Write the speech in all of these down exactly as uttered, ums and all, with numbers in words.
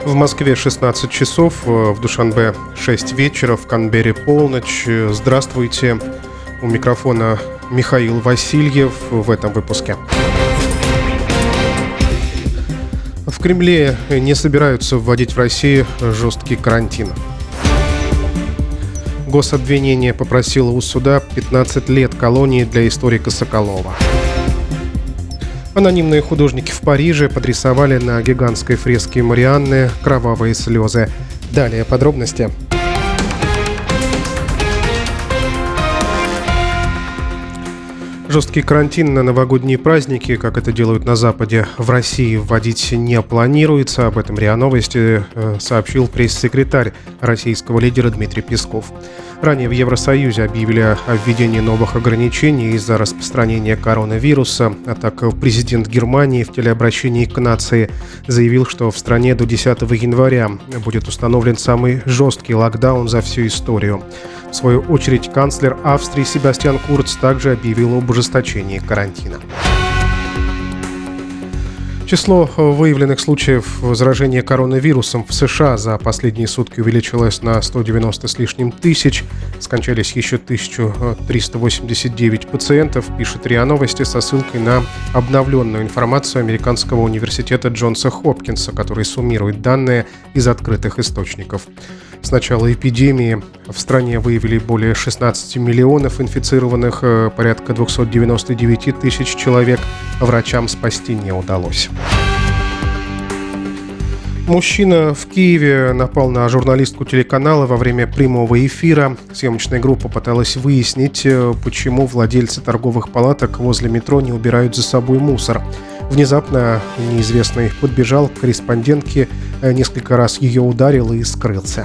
В Москве шестнадцать часов, в Душанбе шесть вечера, в Канберре полночь. Здравствуйте. У микрофона Михаил Васильев в этом выпуске. В Кремле не собираются вводить в России жесткий карантин. Гособвинение попросило у суда пятнадцать лет колонии для историка Соколова. Анонимные художники в Париже подрисовали на гигантской фреске Марианны кровавые слезы. Далее подробности. Жесткий карантин на новогодние праздники, как это делают на Западе, в России вводить не планируется. Об этом РИА Новости сообщил пресс-секретарь российского лидера Дмитрий Песков. Ранее в Евросоюзе объявили о введении новых ограничений из-за распространения коронавируса. А так президент Германии в телеобращении к нации заявил, что в стране до десятого января будет установлен самый жесткий локдаун за всю историю. В свою очередь, канцлер Австрии Себастьян Курц также объявил об ужесточении карантина. Число выявленных случаев заражения коронавирусом в США за последние сутки увеличилось на сто девяносто с лишним тысяч. Скончались еще тысяча триста восемьдесят девять пациентов, пишет РИА Новости со ссылкой на обновленную информацию Американского университета Джонса Хопкинса, который суммирует данные из открытых источников. С начала эпидемии в стране выявили более шестнадцать миллионов инфицированных, порядка двести девяносто девять тысяч человек врачам спасти не удалось. Мужчина в Киеве напал на журналистку телеканала во время прямого эфира. Съемочная группа пыталась выяснить, почему владельцы торговых палаток возле метро не убирают за собой мусор. Внезапно неизвестный подбежал к корреспондентке, несколько раз ее ударил и скрылся.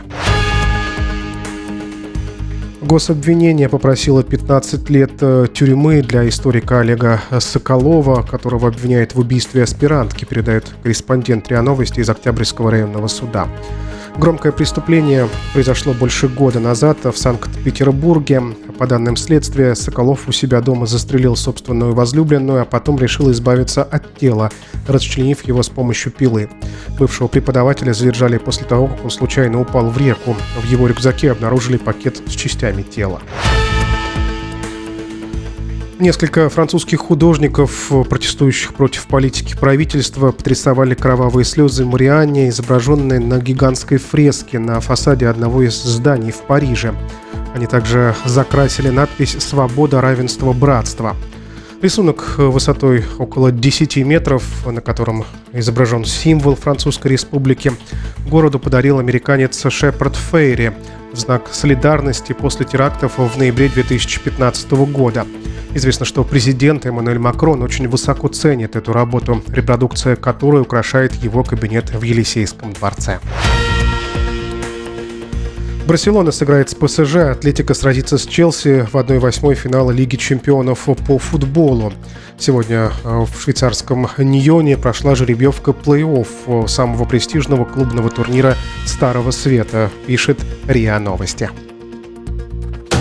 Гособвинение попросило пятнадцать лет тюрьмы для историка Олега Соколова, которого обвиняют в убийстве аспирантки, передает корреспондент РИА Новости из Октябрьского районного суда. Громкое преступление произошло больше года назад в Санкт-Петербурге. По данным следствия, Соколов у себя дома застрелил собственную возлюбленную, а потом решил избавиться от тела, расчленив его с помощью пилы. Бывшего преподавателя задержали после того, как он случайно упал в реку. В его рюкзаке обнаружили пакет с частями тела. Несколько французских художников, протестующих против политики правительства, подрисовали кровавые слезы Марианне, изображенные на гигантской фреске на фасаде одного из зданий в Париже. Они также закрасили надпись «Свобода, равенство, братство». Рисунок высотой около десяти метров, на котором изображен символ Французской Республики, городу подарил американец Шепард Фейри в знак солидарности после терактов в ноябре две тысячи пятнадцатого года. Известно, что президент Эммануэль Макрон очень высоко ценит эту работу, репродукция которой украшает его кабинет в Елисейском дворце. Барселона сыграет с ПСЖ, Атлетико сразится с Челси в одной восьмой финала Лиги чемпионов по футболу. Сегодня в швейцарском Ньоне прошла жеребьевка плей-офф самого престижного клубного турнира Старого Света, пишет РИА Новости.